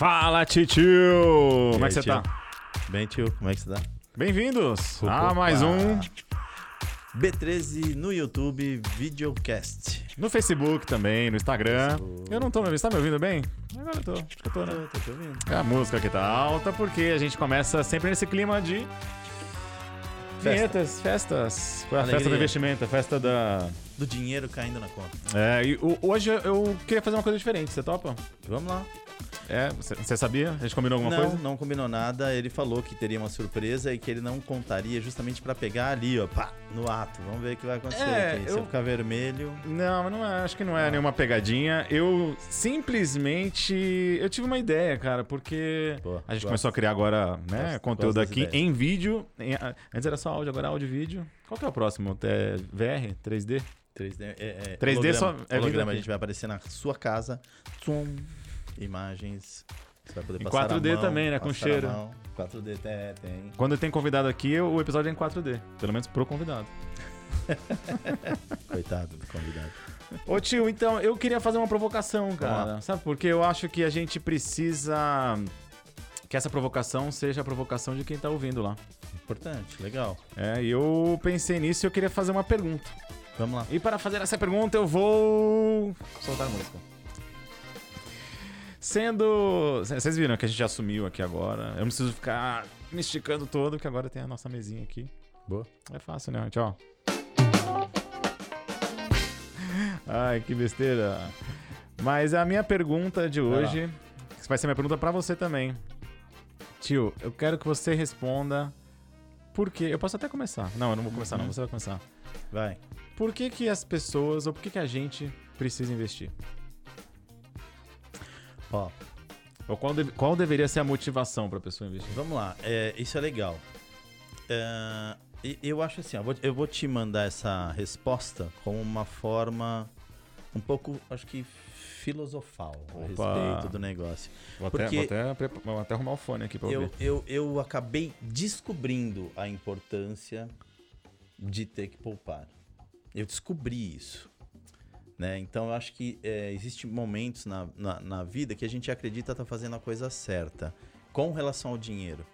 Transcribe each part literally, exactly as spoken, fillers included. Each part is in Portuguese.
Fala, titio! Como é que você tio? tá? Bem, tio. Como é que você tá? Bem-vindos a Opa. mais um B treze no YouTube, Videocast. no Facebook também, no Instagram. Facebook. Eu não tô me ouvindo. Você tá me ouvindo bem? Agora eu tô. Acho que eu tô, né? Tô, tô te ouvindo. A música aqui tá alta porque a gente começa sempre nesse clima de vinhetas, festas. Foi a Alegria. festa do investimento, a festa da... Do dinheiro caindo na conta. É, e o- hoje eu queria fazer uma coisa diferente, você topa? Vamos lá. É, você sabia? A gente combinou alguma não, coisa? não combinou nada. Ele falou que teria uma surpresa e que ele não contaria justamente pra pegar ali, ó, pá, no ato. Vamos ver o que vai acontecer É, aqui. Se eu- eu ficar vermelho... Não, não é, acho que não é Não. nenhuma pegadinha. Eu simplesmente. Eu tive uma ideia, cara, porque Pô, a gente gosto. começou a criar agora, né, Gosto- conteúdo gosto das aqui ideias. em vídeo. Em- a- antes era só áudio, agora é áudio e vídeo. Qual que é o próximo? É V R? três D? três D, é, é, três D só- holograma. é holograma, vindo a gente vai aparecer na sua casa. Tum, imagens. Você vai poder Em passar quatro D a mão, também, né, com passar a cheiro. mão. quatro D é, tem. Quando tem convidado aqui, o episódio é em quatro D. Pelo menos pro convidado. Coitado do convidado. Ô tio, então eu queria fazer uma provocação, cara. lá. Sabe? Porque eu acho que a gente precisa que essa provocação seja a provocação de quem tá ouvindo lá. Importante, legal. É, e eu pensei nisso e eu queria fazer uma pergunta. Vamos lá. E para fazer essa pergunta eu vou soltar a música. Sendo... Vocês viram que a gente já assumiu aqui agora. Eu não preciso ficar me esticando todo, que agora tem a nossa mesinha aqui. Boa. É fácil, né, gente? Ó. Ai, que besteira. Mas a minha pergunta de hoje vai ser minha pergunta pra você também. Tio, eu quero que você responda por quê. Eu posso até começar. Não, eu não vou começar, não. Você vai começar. Vai. Por que que as pessoas, ou por que que a gente precisa investir? Ó, Ou qual, deve- qual deveria ser a motivação pra pessoa investir? vamos lá. É, isso é legal. É, e- eu acho assim, ó, vou- eu vou te mandar essa resposta com uma forma um pouco, acho que filosofal a Opa. respeito do negócio. Vou, Porque- até, vou, até, prepa- vou até arrumar o fone aqui pra Eu, ouvir. eu, eu acabei descobrindo a importância de ter que poupar. Eu descobri isso. Né? Então, eu acho que é, existem momentos na, na, na vida que a gente acredita estar fazendo a coisa certa com relação ao dinheiro.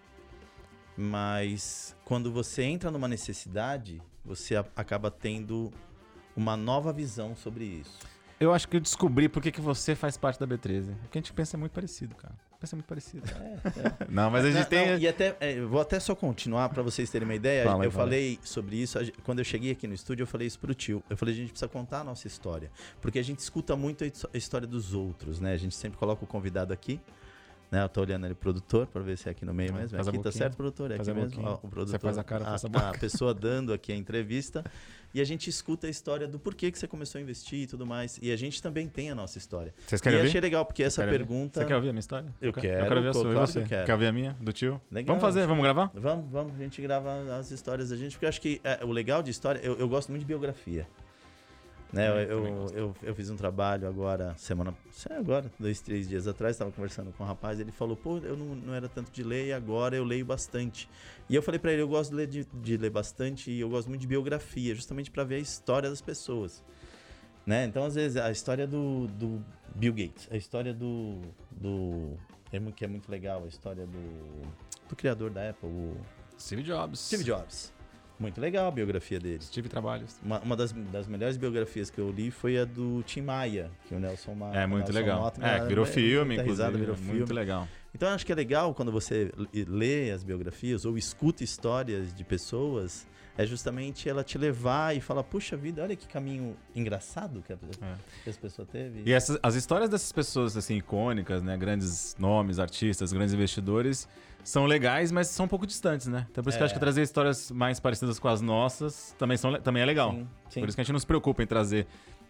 Mas quando você entra numa necessidade, você a- acaba tendo uma nova visão sobre isso. Eu acho que eu descobri por que que você faz parte da B treze. Porque a gente pensa muito parecido, cara. Pensa muito parecido. Não, mas a gente Não, tem... não, e até, é, eu vou até só continuar para vocês terem uma ideia. Fala aí, eu fala aí. falei sobre isso, a gen- quando eu cheguei aqui no estúdio, eu falei isso pro tio. Eu falei, a gente precisa contar a nossa história. Porque a gente escuta muito a his- a história dos outros, né? A gente sempre coloca o convidado aqui. Né? Eu tô olhando ali, produtor, para ver se é aqui no meio Ah, mesmo. faz a Aqui tá boquinha. certo, produtor? É Faz aqui a mesmo. boquinha. Ó, o produtor, Você faz a cara, eu faço a a, boca. a pessoa dando aqui a entrevista. E a gente escuta a história do porquê que você começou a investir e tudo mais. E a gente também tem a nossa história. Vocês E querem eu ouvir? achei legal, porque essa Querem ouvir? pergunta... Você quer ouvir a minha história? Eu quero- quero, Eu quero ouvir a pô, sua. E claro você? que eu quero. Quer ouvir a minha? Do tio? Legal. Vamos fazer? Vamos gravar? Vamos, vamos, a gente grava as histórias da gente, porque eu acho que é, o legal de história, eu, eu gosto muito de biografia. Né? Eu Eu, também eu, gosto. eu, eu fiz um trabalho agora, semana. sei agora, dois, três dias atrás, estava conversando com um rapaz, ele falou, pô, eu não, não era tanto de ler e agora eu leio bastante. E eu falei pra ele, eu gosto de ler, de, de ler bastante e eu gosto muito de biografia, justamente pra ver a história das pessoas. Né? Então, às vezes, a história do, do Bill Gates, a história do. do é mu- que é muito legal, a história do, do criador da Apple, o Steve Jobs. Steve Jobs. Muito legal a biografia dele. Steve Trabalhos. Uma, uma das, das melhores biografias que eu li foi a do Tim Maia, que o Nelson Maia. É muito legal. É, virou filme, inclusive. Risada, virou Muito filme. legal. Então eu acho que é legal quando você l- lê as biografias ou escuta histórias de pessoas, é justamente ela te levar e falar, puxa vida, olha que caminho engraçado que, a, É. que essa pessoa teve. E essas, as histórias dessas pessoas assim icônicas, né, grandes nomes, artistas, grandes investidores, são legais, mas são um pouco distantes, né? Então por isso que eu É. acho que trazer histórias mais parecidas com as nossas também, são, le- também é legal. Sim, sim. Por isso que a gente não se preocupa em trazer.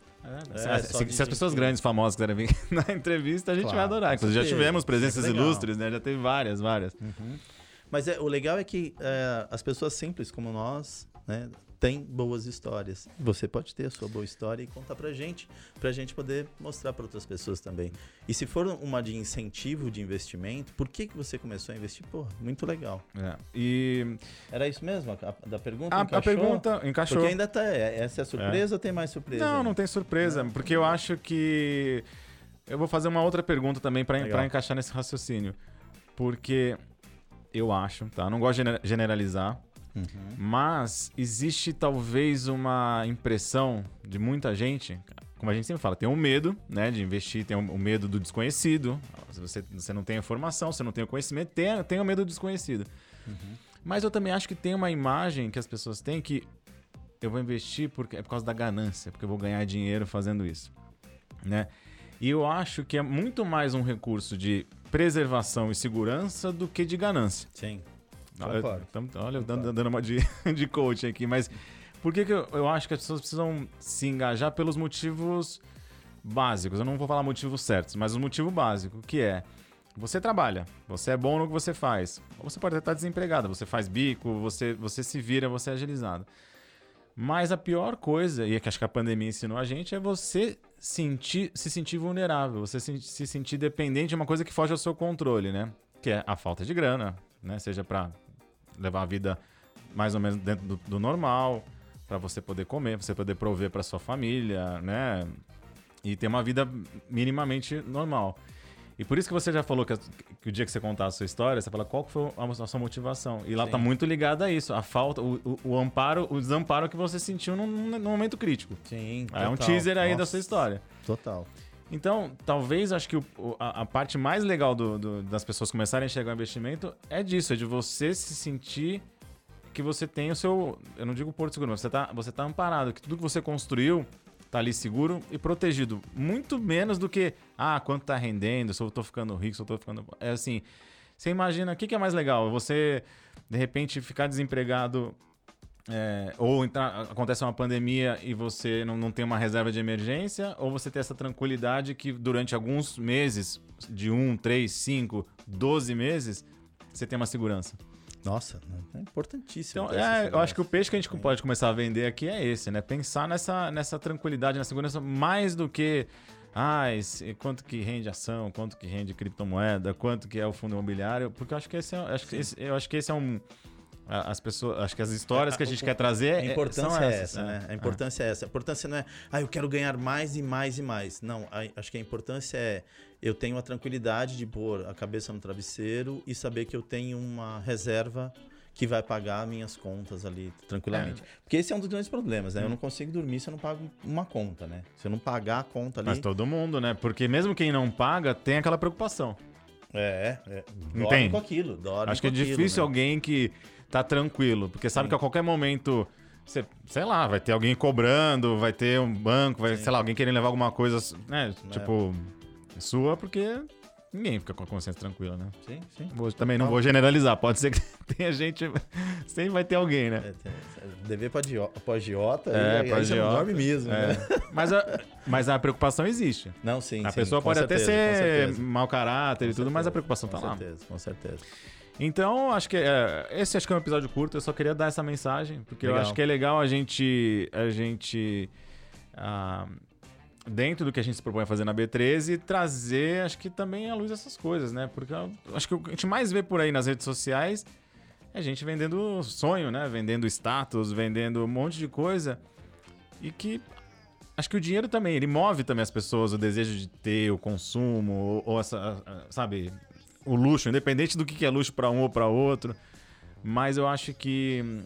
É, se, só se- de se as gente pessoas que- grandes, famosas quiserem vir na entrevista, a gente Claro, vai adorar. com Inclusive já certeza. tivemos presenças Sempre legal. ilustres, né? Já teve várias, várias. Uhum. Mas é, o legal é que é, as pessoas simples como nós, né, têm boas histórias. Você pode ter a sua boa história e contar pra gente, pra gente poder mostrar para outras pessoas também. E se for uma de incentivo de investimento, por que, que você começou a investir? Pô, muito legal. É. E Era isso mesmo? A, a- da pergunta? a, a encaixou? pergunta encaixou. Porque ainda tá. é- Essa é a surpresa ou tem mais surpresa? Não, aí? não tem surpresa, Não. porque eu acho que eu vou fazer uma outra pergunta também para encaixar nesse raciocínio. Porque eu acho, tá? Não gosto de generalizar, uhum. mas existe talvez uma impressão de muita gente, como a gente sempre fala, tem um medo, né, de investir, tem o um, um medo do desconhecido. Se você, você não tem a informação, você não tem o conhecimento, tem, tem o medo do desconhecido. Uhum. Mas eu também acho que tem uma imagem que as pessoas têm que eu vou investir porque é por causa da ganância, porque eu vou ganhar dinheiro fazendo isso, né? E eu acho que é muito mais um recurso de preservação e segurança do que de ganância. Sim. Olha, então, olha eu dando, dando uma de, de coach aqui, mas por que, que eu, eu acho que as pessoas precisam se engajar pelos motivos básicos? Eu não vou falar motivos certos, mas o motivo básico, que é você trabalha, você é bom no que você faz, ou você pode até estar desempregado, você faz bico, você, você se vira, você é agilizado. Mas a pior coisa, e é que acho que a pandemia ensinou a gente, é você sentir, se sentir vulnerável, você se, se sentir dependente de uma coisa que foge ao seu controle, né? Que é a falta de grana, né? Seja para levar a vida mais ou menos dentro do, do normal, para você poder comer, você poder prover para sua família, né? E ter uma vida minimamente normal. E por isso que você já falou que, que o dia que você contar a sua história, você fala qual foi a, a sua motivação. E lá está muito ligada a isso, a falta, o, o, o amparo, o desamparo que você sentiu num, num momento crítico. Sim, total. É um teaser aí Nossa. Da sua história. Total. Então, talvez, acho que o, a, a parte mais legal do, do, das pessoas começarem a enxergar o investimento é disso, é de você se sentir que você tem o seu, eu não digo porto seguro, mas você está você tá amparado, que tudo que você construiu tá ali seguro e protegido. Muito menos do que, ah, quanto tá rendendo, se eu tô ficando rico, se eu tô ficando... É assim, você imagina, o que, que é mais legal? Você, de repente, ficar desempregado, é, ou entrar, acontece uma pandemia e você não, não tem uma reserva de emergência, ou você ter essa tranquilidade que durante alguns meses, de um, três, cinco, doze meses, você tem uma segurança. Nossa, é importantíssimo. Então, é, eu acho que o peixe que a gente pode começar a vender aqui é esse, né? Pensar nessa, nessa tranquilidade, na segurança, mais do que ah, esse, quanto que rende ação, quanto que rende criptomoeda, quanto que é o fundo imobiliário, porque eu acho que esse é, acho que esse, eu acho que esse é um... As pessoas, acho que as histórias que a gente a, quer trazer a importância são é essas, essa, né? A importância é. é essa. A importância não é, ah, eu quero ganhar mais e mais e mais. Não, a, acho que a importância é eu tenho a tranquilidade de pôr a cabeça no travesseiro e saber que eu tenho uma reserva que vai pagar minhas contas ali tranquilamente. É. Porque esse é um dos grandes problemas, né? Eu não consigo dormir se eu não pago uma conta, né? Se eu não pagar a conta ali... Mas todo mundo, né? Porque mesmo quem não paga tem aquela preocupação. É, é. Dorme Tem. com aquilo, dorme Acho com que é aquilo, difícil né? alguém que tá tranquilo, porque sabe Sim. que a qualquer momento, você, sei lá, vai ter alguém cobrando, vai ter um banco, vai, Sim. sei lá, alguém querendo levar alguma coisa, né? É. Tipo, sua, porque ninguém fica com a consciência tranquila, né? Sim, sim. Vou, também não vou generalizar, pode ser que tenha gente, sempre vai ter alguém, né? É, tem, dever para agiota, é, aí, aí você não dorme mesmo, é. né? Mas a, mas a preocupação existe. Não, sim, A sim, pessoa pode certeza, até ser mau caráter com e tudo, certeza, mas a preocupação com tá lá. Com certeza, com certeza. Então, acho que é, esse acho que é um episódio curto, eu só queria dar essa mensagem, porque legal. Eu acho que é legal a gente, a gente ah, dentro do que a gente se propõe a fazer na B treze, trazer, acho que também à luz essas coisas, né? Porque eu, acho que o que a gente mais vê por aí nas redes sociais é gente vendendo sonho, né? Vendendo status, vendendo um monte de coisa e que... Acho que o dinheiro também, ele move também as pessoas, o desejo de ter, o consumo, ou, ou essa, sabe... O luxo, independente do que é luxo para um ou para outro. Mas eu acho que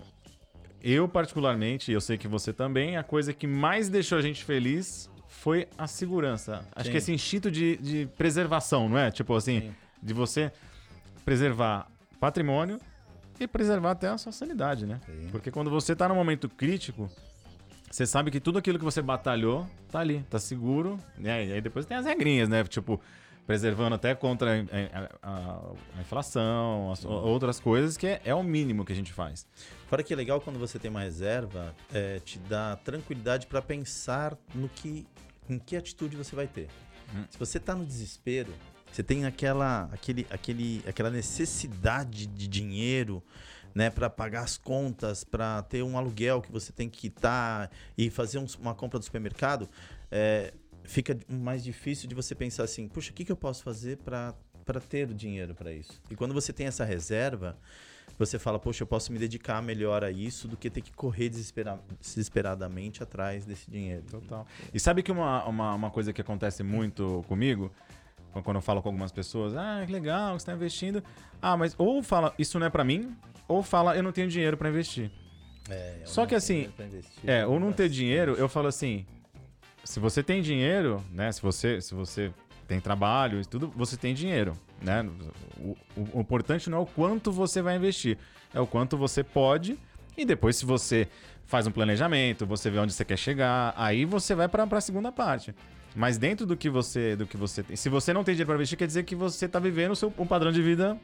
eu, particularmente, e eu sei que você também, a coisa que mais deixou a gente feliz foi a segurança. Acho Sim. que esse instinto de, de preservação, não é? Tipo assim, Sim. de você preservar patrimônio e preservar até a sua sanidade, né? Sim. Porque quando você está num momento crítico, você sabe que tudo aquilo que você batalhou tá ali, tá seguro. Né? E aí depois tem as regrinhas, né? Tipo... preservando até contra a, a, a inflação, as, outras coisas, que é, é o mínimo que a gente faz. Fora que é legal quando você tem uma reserva, é, te dá tranquilidade para pensar no que, em que atitude você vai ter. Hum. Se você está no desespero, você tem aquela, aquele, aquele, aquela necessidade de dinheiro, né, para pagar as contas, para ter um aluguel que você tem que quitar e fazer um, uma compra do supermercado, é, fica mais difícil de você pensar assim, puxa, o que, que eu posso fazer para ter o dinheiro para isso? E quando você tem essa reserva, você fala, poxa, eu posso me dedicar melhor a isso do que ter que correr desespera- desesperadamente atrás desse dinheiro. Total. E sabe que uma, uma, uma coisa que acontece muito comigo, quando eu falo com algumas pessoas, ah, que legal, você está investindo. Ah, mas ou fala, isso não é para mim, ou fala, eu não tenho dinheiro para investir. É, Só que assim, é, ou não ter dinheiro, eu falo assim, se você tem dinheiro, né, se você, se você tem trabalho e tudo, você tem dinheiro, né? O, o, o importante não é o quanto você vai investir, é o quanto você pode, e depois se você faz um planejamento, você vê onde você quer chegar, aí você vai para a segunda parte. Mas dentro do que você, do que você tem, se você não tem dinheiro para investir, quer dizer que você está vivendo o seu, um padrão de vida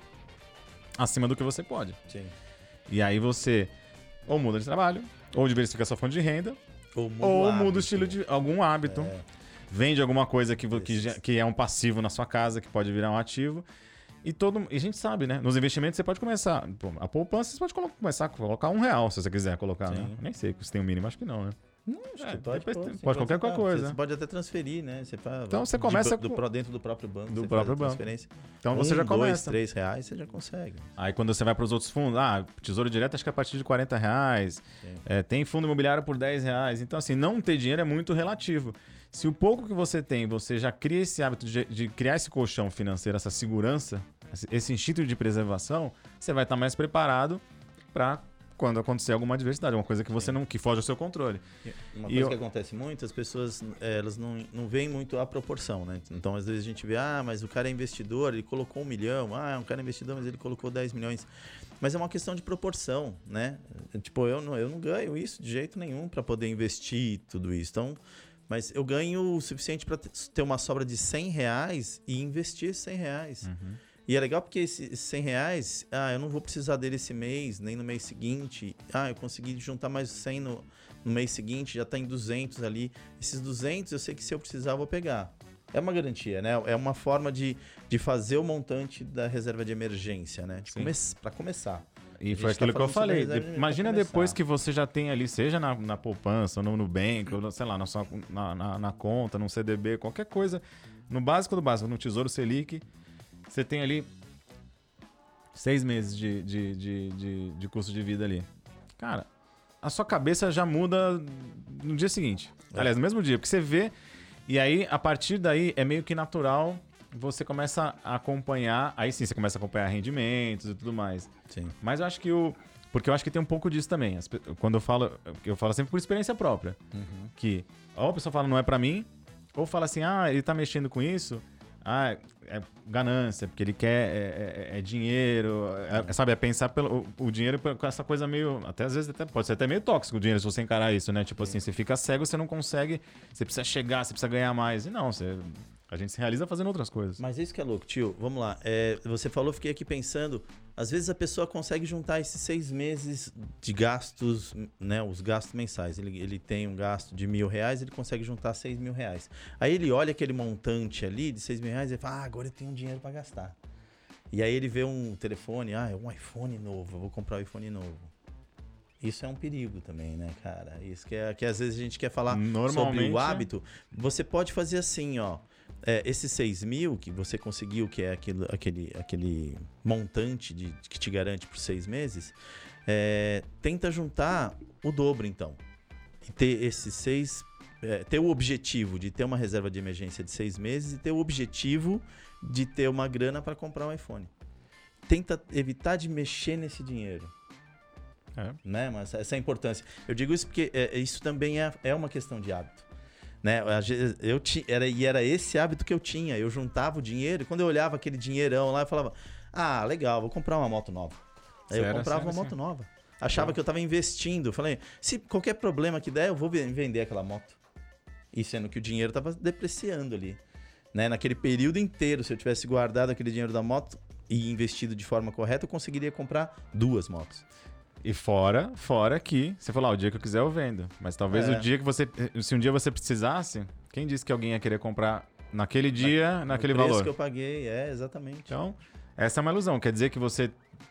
acima do que você pode. Sim. E aí você ou muda de trabalho, ou diversifica sua fonte de renda, ou muda, ou o, muda o estilo de algum hábito. É. Vende alguma coisa que, que, já, que é um passivo na sua casa, que pode virar um ativo. E, todo, e a gente sabe, né? Nos investimentos você pode começar. Pô, a poupança você pode colo- começar a colocar um real, se você quiser colocar, né? Nem sei se tem o um mínimo, acho que não, né? Não, acho É, que pode, pode, pô, pode, sim, pode qualquer pode, coisa. Você pode até transferir, né? Você faz, então você começa de, do, com... do, dentro do próprio banco. Do você próprio faz a banco. transferência. Então um, você já começa. Dois, três reais você já consegue. Aí quando você vai para os outros fundos, ah, Tesouro Direto acho que é a partir de quarenta reais. É, tem fundo imobiliário por dez reais. Então assim, não ter dinheiro é muito relativo. Se o pouco que você tem, você já cria esse hábito de, de criar esse colchão financeiro, essa segurança, esse instinto de preservação, você vai estar mais preparado para quando acontecer alguma adversidade, uma coisa que você não, que foge ao seu controle. Uma E coisa eu... que acontece muito, as pessoas elas não, não veem muito a proporção, né? Então, às vezes a gente vê, ah, mas o cara é investidor, ele colocou um milhão, ah, um cara é investidor, mas ele colocou dez milhões. Mas é uma questão de proporção, né? Tipo, eu não, eu não ganho isso de jeito nenhum para poder investir tudo isso. Então, mas eu ganho o suficiente para ter uma sobra de cem reais e investir cem reais. Uhum. E é legal porque esses cem reais, ah, eu não vou precisar dele esse mês, nem no mês seguinte. Ah, eu consegui juntar mais cem no, no mês seguinte, já está em duzentos ali. Esses duzentos eu sei que se eu precisar eu vou pegar. É uma garantia, né? É uma forma de, de fazer o montante da reserva de emergência, né? De come para começar. E foi aquilo tá que eu falei. De, imagina depois que você já tem ali, seja na, na poupança, ou no Nubank, ou sei lá, na, sua, na, na, na conta, no C D B, qualquer coisa, no básico do básico, no Tesouro Selic, você tem ali seis meses de, de, de, de, de custo de vida ali. Cara, a sua cabeça já muda no dia seguinte. É. Aliás, no mesmo dia, porque você vê, e aí, a partir daí, é meio que natural, você começa a acompanhar, aí sim, você começa a acompanhar rendimentos e tudo mais. Sim. Mas eu acho que o... Porque eu acho que tem um pouco disso também. As, quando eu falo, eu falo sempre por experiência própria. Uhum. Que ou a pessoa fala, não é pra mim, ou fala assim, ah, ele tá mexendo com isso... Ah, é ganância, porque ele quer é, é, é dinheiro, é, sabe? É pensar pelo, o, o dinheiro com essa coisa meio... Até às vezes até, pode ser até meio tóxico o dinheiro se você encarar isso, né? Tipo Sim. assim, você fica cego, você não consegue... Você precisa chegar, você precisa ganhar mais. E não, você, a gente se realiza fazendo outras coisas. Mas isso que é louco, tio. Vamos lá. É, você falou, fiquei aqui pensando... Às vezes a pessoa consegue juntar esses seis meses de gastos, né? Os gastos mensais. Ele, ele tem um gasto de mil reais, ele consegue juntar seis mil reais. Aí ele olha aquele montante ali de seis mil reais e fala, ah, agora eu tenho dinheiro para gastar. E aí ele vê um telefone, ah, é um iPhone novo, eu vou comprar um iPhone novo. Isso é um perigo também, né, cara? Isso que, é, que às vezes a gente quer falar sobre o hábito. Você pode fazer assim, ó. É, esses seis mil que você conseguiu, que é aquilo, aquele, aquele montante de, que te garante por seis meses, é, tenta juntar o dobro, então. E ter esses seis... É, ter o objetivo de ter uma reserva de emergência de seis meses e ter o objetivo de ter uma grana para comprar um iPhone. Tenta evitar de mexer nesse dinheiro. É. Né? Mas essa é a importância. Eu digo isso porque é, isso também é, é uma questão de hábito. Né? Eu ti, era, e era esse hábito que eu tinha. Eu juntava o dinheiro e quando eu olhava aquele dinheirão lá, eu falava, ah, legal, vou comprar uma moto nova. Aí eu comprava uma moto nova. Achava então... que eu estava investindo. Falei, se qualquer problema que der, eu vou vender aquela moto. E sendo que o dinheiro estava depreciando ali. Né? Naquele período inteiro, se eu tivesse guardado aquele dinheiro da moto e investido de forma correta, eu conseguiria comprar duas motos. E fora, fora que você falou, ah, o dia que eu quiser eu vendo. Mas talvez é. o dia que você... Se um dia você precisasse, quem disse que alguém ia querer comprar naquele dia, Na, naquele valor? O preço que eu paguei, é, exatamente. Então, essa é uma ilusão. Quer dizer que você,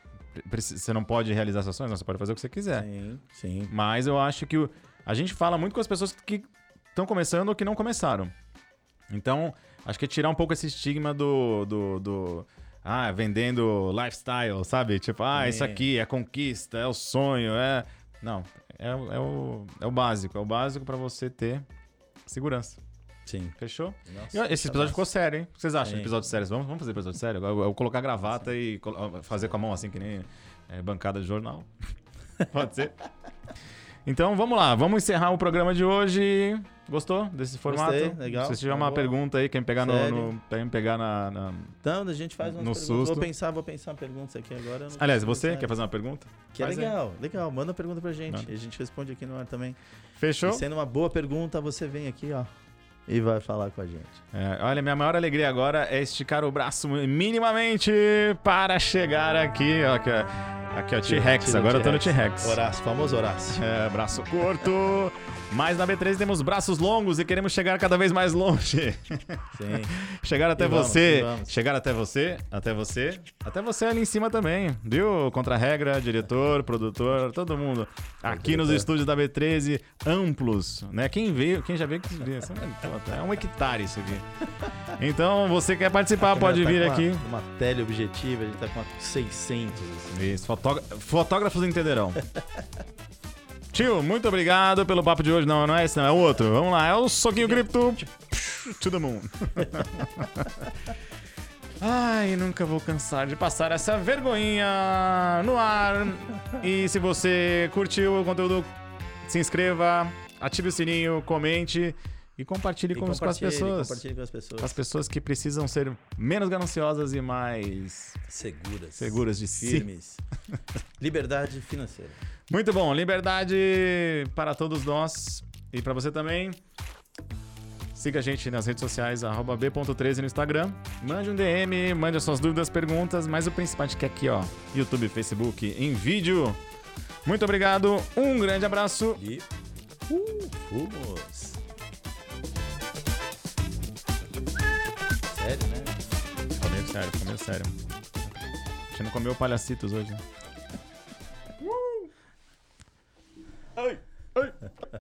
você não pode realizar essas ações? Não, você pode fazer o que você quiser. Sim, sim. Mas eu acho que o, a gente fala muito com as pessoas que estão começando ou que não começaram. Então, acho que é tirar um pouco esse estigma do... do, do ah, vendendo lifestyle, sabe? Tipo, ah, Sim. isso aqui é conquista, é o sonho, é... Não, é, o- é, o, é o básico. É o básico pra você ter segurança. Sim. Fechou? Nossa, E, ó, esse episódio ficou sério, hein? O que vocês acham de Sim. episódio sério? Vamos, vamos fazer episódio sério? Eu, eu vou colocar gravata e colo- fazer com a mão assim, que nem é, bancada de jornal. Pode ser? Então, vamos lá. Vamos encerrar o programa de hoje. Gostou desse formato? Gostei, legal. Se tiver Uma uma boa. pergunta aí, quer me pegar no, Sério? no... Quer me pegar na... na- Então, a gente faz umas No perguntas. susto. Vou pensar, vou pensar perguntas aqui agora. eu não Aliás, consigo você pensar. quer fazer uma pergunta? Que é Faz aí. legal, legal. Manda pergunta pra gente. Manda. A gente responde aqui no ar também. Fechou? E sendo uma boa pergunta, você vem aqui, ó, e vai falar com a gente. É, olha, minha maior alegria agora é esticar o braço minimamente para chegar aqui. Ó, aqui, ó. Aqui, ó, T-Rex. Tira o Agora eu tô no T-Rex. Horácio, famoso Horácio. É, braço curto. Mas na B três temos braços longos e queremos chegar cada vez mais longe. Sim. Chegar até E vamos, você. e vamos. Chegar até você. Até você. Até você ali em cima também. Viu? Contra-regra, diretor, produtor, todo mundo. Aqui nos diretor. estúdios da B treze, amplos. Né? Quem veio, quem já veio, que vê. É um hectare isso aqui. Então, você quer participar, A câmera pode tá vir com aqui. Uma, uma teleobjetiva, a gente tá com uma seiscentos. Assim. Isso, fotógra- fotógrafos entenderão. Tio, muito obrigado pelo papo de hoje. Não, não é esse, não, é o outro. Vamos lá, é o Soquinho Cripto to the moon. Ai, nunca vou cansar de passar essa vergonhinha no ar. E se você curtiu o conteúdo, se inscreva, ative o sininho, comente e compartilhe E com, com as compartilhe, pessoas. Compartilhe com as pessoas. As pessoas que precisam ser menos gananciosas e mais Seguras. seguras de si. Firmes. Liberdade financeira. Muito bom, liberdade para todos nós e para você também. Siga a gente nas redes sociais, arroba b ponto treze no Instagram. Mande um D M, mande as suas dúvidas, perguntas, mas o principal é que aqui, ó, YouTube, Facebook, em vídeo. Muito obrigado, um grande abraço. E uh, fomos. Sério, né? Ficou meio sério, ficou meio sério. A gente não comeu palhacitos hoje, né? Ai.